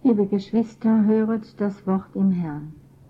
Liebe Geschwister, höret das Wort im Herrn.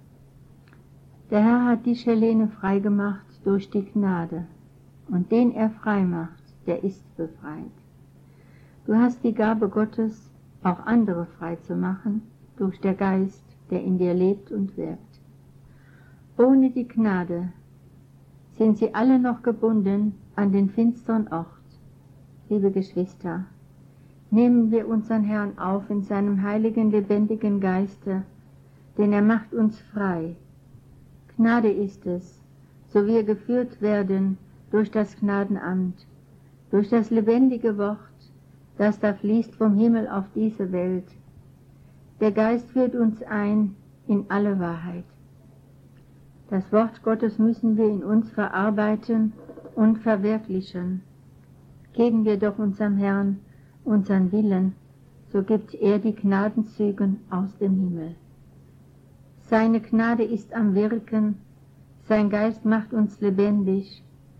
Der Herr hat dich, Helene, freigemacht durch die Gnade, und den er frei macht, der ist befreit. Du hast die Gabe Gottes, auch andere frei zu machen, durch der Geist, der in dir lebt und wirkt. Ohne die Gnade sind sie alle noch gebunden an den finsteren Ort. Liebe Geschwister, nehmen wir unseren Herrn auf in seinem heiligen, lebendigen Geiste, denn er macht uns frei. Gnade ist es, so wir geführt werden durch das Gnadenamt, durch das lebendige Wort, das da fließt vom Himmel auf diese Welt. Der Geist führt uns ein in alle Wahrheit. Das Wort Gottes müssen wir in uns verarbeiten und verwirklichen. Geben wir doch unserem Herrn unseren Willen, so gibt er die Gnadenzüge aus dem Himmel. Seine Gnade ist am Wirken, sein Geist macht uns lebendig.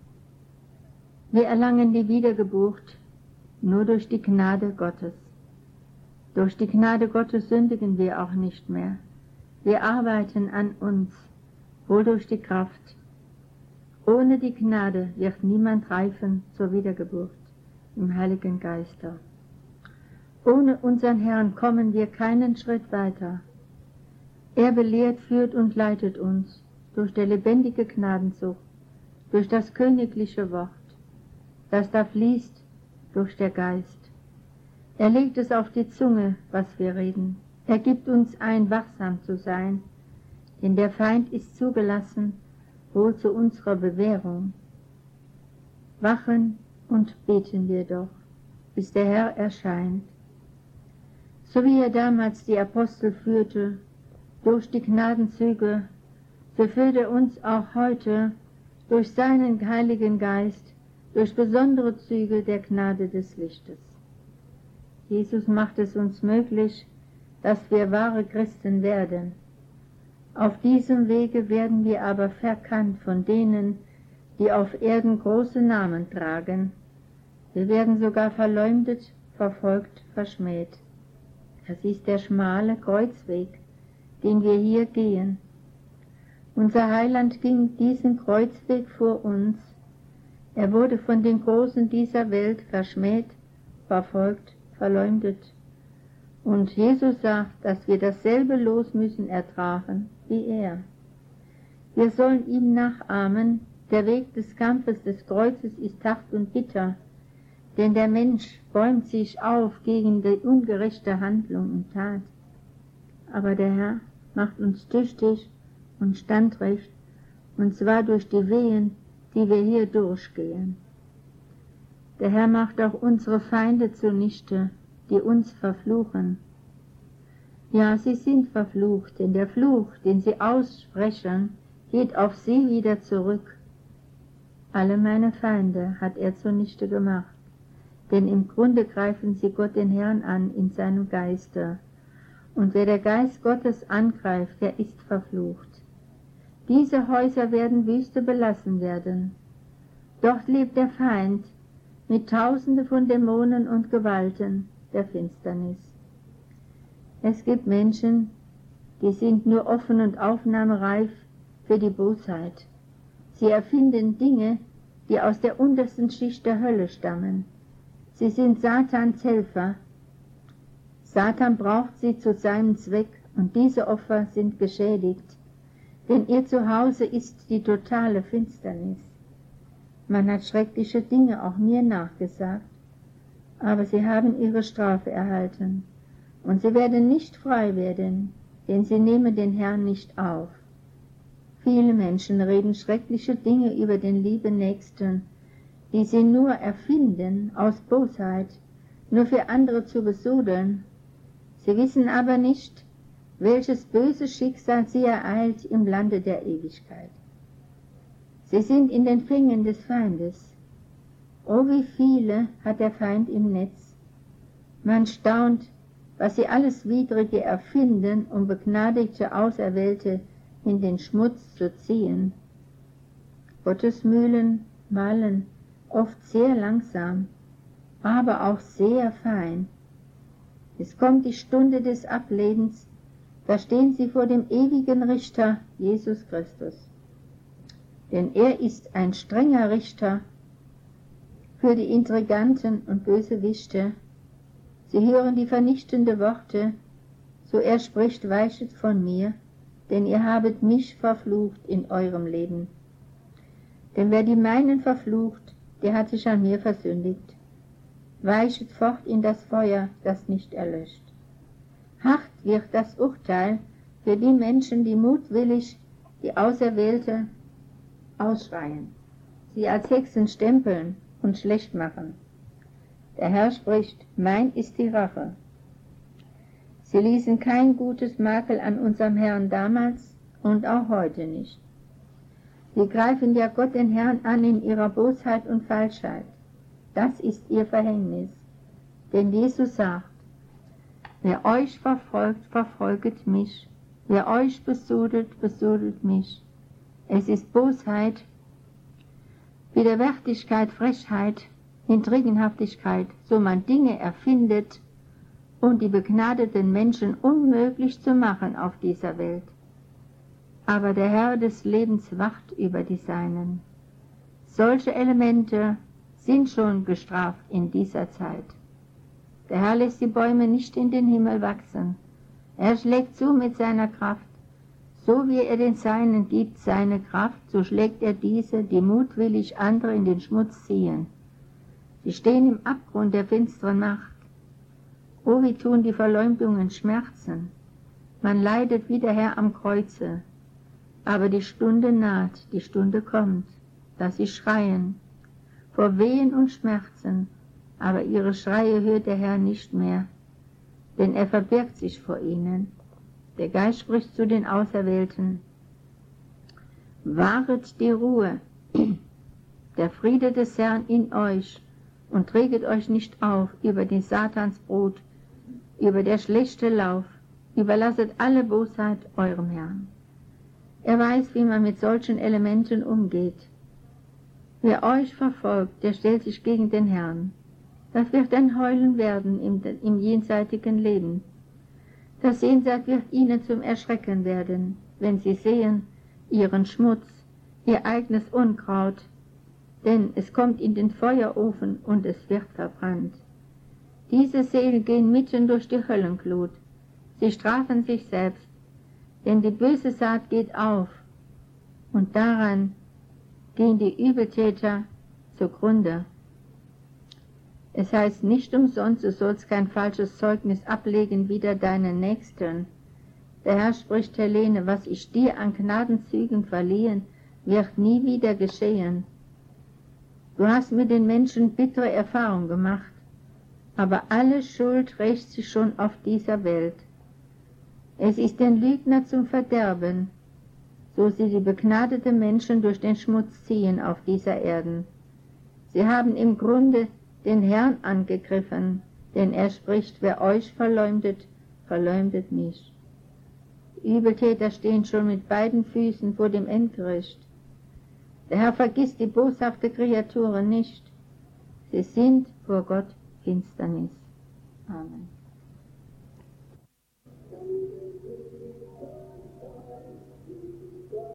Wir erlangen die Wiedergeburt nur durch die Gnade Gottes. Durch die Gnade Gottes sündigen wir auch nicht mehr. Wir arbeiten an uns, wohl durch die Kraft. Ohne die Gnade wird niemand reifen zur Wiedergeburt im Heiligen Geiste. Ohne unseren Herrn kommen wir keinen Schritt weiter. Er belehrt, führt und leitet uns durch der lebendige Gnadenzug, durch das königliche Wort, das da fließt durch der Geist. Er legt es auf die Zunge, was wir reden. Er gibt uns ein, wachsam zu sein, denn der Feind ist zugelassen, wohl zu unserer Bewährung. Wachen und beten wir doch, bis der Herr erscheint. So wie er damals die Apostel führte, durch die Gnadenzüge, so führt er uns auch heute durch seinen Heiligen Geist, durch besondere Züge der Gnade des Lichtes. Jesus macht es uns möglich, dass wir wahre Christen werden. Auf diesem Wege werden wir aber verkannt von denen, die auf Erden große Namen tragen. Wir werden sogar verleumdet, verfolgt, verschmäht. Es ist der schmale Kreuzweg, den wir hier gehen. Unser Heiland ging diesen Kreuzweg vor uns. Er wurde von den Großen dieser Welt verschmäht, verfolgt, verleumdet. Und Jesus sagt, dass wir dasselbe Los müssen ertragen wie er. Wir sollen ihm nachahmen. Der Weg des Kampfes des Kreuzes ist hart und bitter, denn der Mensch bäumt sich auf gegen die ungerechte Handlung und Tat. Aber der Herr macht uns tüchtig und standrecht, und zwar durch die Wehen, die wir hier durchgehen. Der Herr macht auch unsere Feinde zunichte, die uns verfluchen. Ja, sie sind verflucht, denn der Fluch, den sie aussprechen, geht auf sie wieder zurück. Alle meine Feinde hat er zunichte gemacht, denn im Grunde greifen sie Gott den Herrn an in seinem Geiste. Und wer der Geist Gottes angreift, der ist verflucht. Diese Häuser werden Wüste belassen werden. Dort lebt der Feind mit Tausende von Dämonen und Gewalten der Finsternis. Es gibt Menschen, die sind nur offen und aufnahmereif für die Bosheit. Sie erfinden Dinge, die aus der untersten Schicht der Hölle stammen. Sie sind Satans Helfer. Satan braucht sie zu seinem Zweck, und diese Opfer sind geschädigt, denn ihr Zuhause ist die totale Finsternis. Man hat schreckliche Dinge auch mir nachgesagt, aber sie haben ihre Strafe erhalten, und sie werden nicht frei werden, denn sie nehmen den Herrn nicht auf. Viele Menschen reden schreckliche Dinge über den lieben Nächsten, die sie nur erfinden aus Bosheit, nur für andere zu besudeln. Sie wissen aber nicht, welches böse Schicksal sie ereilt im Lande der Ewigkeit. Sie sind in den Fängen des Feindes. Oh, wie viele hat der Feind im Netz. Man staunt, was sie alles Widrige erfinden, um begnadigte Auserwählte in den Schmutz zu ziehen. Gottes Mühlen mahlen oft sehr langsam, aber auch sehr fein. Es kommt die Stunde des Ablebens, da stehen sie vor dem ewigen Richter, Jesus Christus. Denn er ist ein strenger Richter für die Intriganten und Bösewichte. Sie hören die vernichtenden Worte, so er spricht, weichet von mir, denn ihr habet mich verflucht in eurem Leben. Denn wer die meinen verflucht, der hat sich an mir versündigt. Weichet fort in das Feuer, das nicht erlöscht. Hart wird das Urteil für die Menschen, die mutwillig die Auserwählte ausschreien, sie als Hexen stempeln und schlecht machen. Der Herr spricht, mein ist die Rache. Sie ließen kein gutes Makel an unserem Herrn damals und auch heute nicht. Sie greifen ja Gott den Herrn an in ihrer Bosheit und Falschheit. Das ist ihr Verhängnis. Denn Jesus sagt, wer euch verfolgt, verfolget mich. Wer euch besudelt, besudelt mich. Es ist Bosheit, Widerwärtigkeit, Frechheit, Intrigenhaftigkeit, so man Dinge erfindet, um die begnadeten Menschen unmöglich zu machen auf dieser Welt. Aber der Herr des Lebens wacht über die Seinen. Solche Elemente sind schon gestraft in dieser Zeit. Der Herr lässt die Bäume nicht in den Himmel wachsen. Er schlägt zu mit seiner Kraft. So wie er den Seinen gibt seine Kraft, so schlägt er diese, die mutwillig andere in den Schmutz ziehen. Sie stehen im Abgrund der finsteren Macht. Oh, wie tun die Verleumdungen Schmerzen. Man leidet wie der Herr am Kreuze. Aber die Stunde naht, die Stunde kommt, dass sie schreien, vor Wehen und Schmerzen, aber ihre Schreie hört der Herr nicht mehr, denn er verbirgt sich vor ihnen. Der Geist spricht zu den Auserwählten, wahret die Ruhe, der Friede des Herrn in euch, und träget euch nicht auf über die Satansbrut, über der schlechte Lauf, überlasset alle Bosheit eurem Herrn. Er weiß, wie man mit solchen Elementen umgeht. Wer euch verfolgt, der stellt sich gegen den Herrn. Das wird ein Heulen werden im jenseitigen Leben. Das Jenseits wird ihnen zum Erschrecken werden, wenn sie sehen ihren Schmutz, ihr eigenes Unkraut, denn es kommt in den Feuerofen und es wird verbrannt. Diese Seelen gehen mitten durch die Höllenglut. Sie strafen sich selbst, denn die böse Saat geht auf und daran gehen die Übeltäter zugrunde. Es heißt nicht umsonst, du sollst kein falsches Zeugnis ablegen wider deinen Nächsten. Der Herr spricht, Helene, was ich dir an Gnadenzügen verliehen, wird nie wieder geschehen. Du hast mit den Menschen bittere Erfahrung gemacht, aber alle Schuld rächt sich schon auf dieser Welt. Es ist den Lügner zum Verderben, so sie die begnadeten Menschen durch den Schmutz ziehen auf dieser Erden. Sie haben im Grunde den Herrn angegriffen, denn er spricht, wer euch verleumdet, verleumdet mich. Die Übeltäter stehen schon mit beiden Füßen vor dem Endgericht. Der Herr vergisst die boshafte Kreaturen nicht. Sie sind vor Gott Finsternis. Amen.